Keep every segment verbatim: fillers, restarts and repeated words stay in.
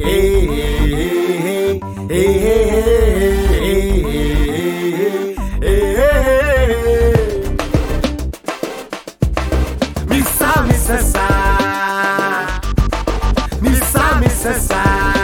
Missa missa Missa missa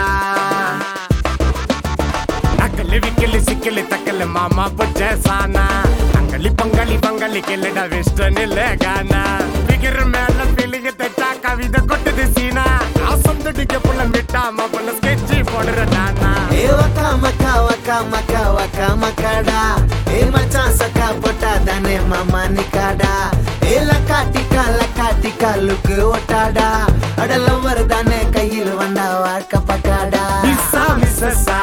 Nakali vikali sikali takali mama pujasana Angali pangali pangali kelada western illegana Figure mela feeling teta kavida kottadu seena Asam dudige pulla mitta ma pulla sketchy podra dana E waka maka waka maka waka makada E macha saka pota dane mama nikada E lakatika lakatika look otada ada lover dane kayil vanda vaaka pakada Missa missa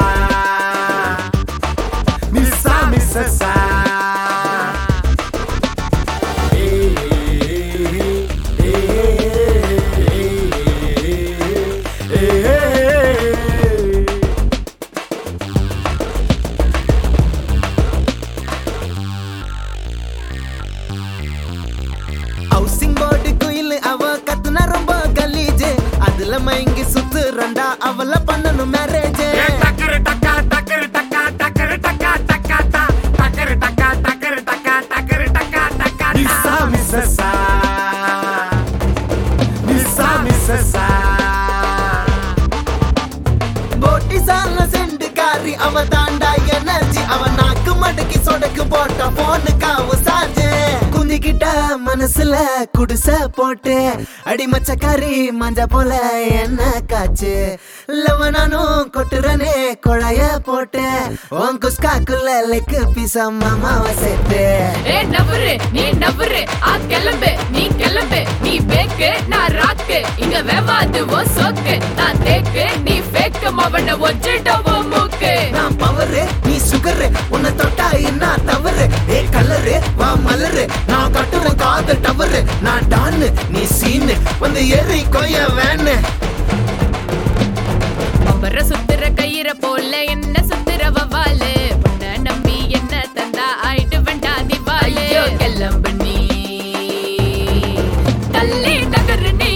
Missa missa housing board குயில் அவ கத்துனா ரொம்ப Khaleej அதுல மயங்கி சுத்து ரெண்டா அவள பண்ணணும் மேரேஜ் டக்கர் டக்கா டக்கர் டக்கா டக்கர் டக்கா டக்கா டக்கர் டக்கா டக்கர் டக்கா டக்கர் டக்கா டக்கா மிஸ்ஸா மிஸ்ஸா மிஸ்ஸா மிஸ்ஸா போட்டி சால செண்டு காரி அவ தாண்டா எனர்ஜி அவ நாக்கு மடக்கி சொடக்கு போட்ட போனுக்காவு சார்ஜ் குந்திக்கிட்ட மனசுல குடிச போட்டு அடி மச்சக்காரி மஞ்ச போல என்ன காச்சு லவ நானும் கொட்டுறனே கொழைய போட்டு உன் குஸ்காக்குள்ள லெக்கு பீசா மாமாவை சேர்த்து ஏ நபரு நீ நபரு ஆ கிளம்பு நீ கிளம்பு நீ பேக்கு நான் ராக்கு இங்க வேவாது ஓ சோக்கு நான் தேக்கு நீ ஃபேக்கு மவன ஒஞ்சிட்டவோ மூக்கு நான் பவரு நீ சுகரு உன்னை தொட்டா என்ன தவறு ஏ கலரு வா மலரு நான் கட்டுறேன் காதல் டவரு நான் டான்னு நீ சீனு வந்து ஏறி கொய்ய வேணு பம்பர சுத்துற கயிற போல என்ன சுத்துற வவாலு உன்னை நம்பி என்ன தந்தா ஆயிட்டு வேண்டா திவாலு கிளம்பு நீ தள்ளி நகரு நீ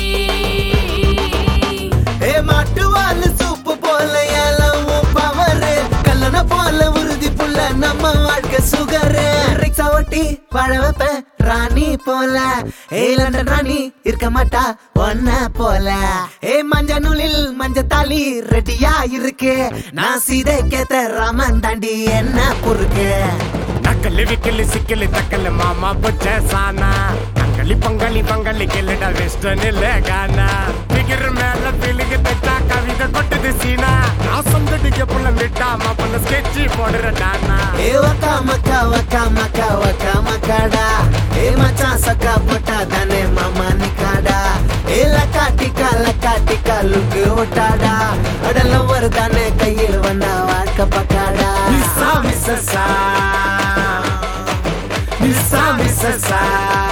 ஏ மாட்டுவாலு சூப்பு போல ஏலவும் பவரு கல்லண போல உறுதி புள்ள நம்ம வாழ்க்கை சுகரு ரிக்ஸா ஓட்டி வாழ வைப்பேன் ராணி போல ஏ லண்டன் ராணி இருக்க மாட்டா ஒன்ன போல ஏ மஞ்ச நூலில் மஞ்ச தாலி ரெடியா இருக்கு நான் சீதை கேத்த ராமன் தாண்டி என்ன பொறுக்கு நக்கலி விக்கலி சிக்கலி தக்கல மாமா புஜசானா அங்கலி பங்காளி பங்காளி கெல்லடா வெஸ்டர்ன் இல்லகானா ஃபிகர் மேல ஃபீலிங் தட்டா கவிதை கொட்டது சீனா ஆசம் துடிக்க புள்ள மிட்டா மா புள்ள ஸ்கெட்சி போடுற டானா ஏ வக்கா மக்கா வக்கா மக்கா வக்கா மக்காடா ஏ மச்சா சக்கா போட்டா தானே மாமா நிக்காடா ஏ லக்காட்டிக்கா லக்காட்டிக்கா லுக்கு ஓட்டாடா அடல வருதானே கையில் வந்தா வாக்க பக்காடா மிஸ்ஸா மிஸ்ஸா மிஸ்ஸா மிஸ்ஸா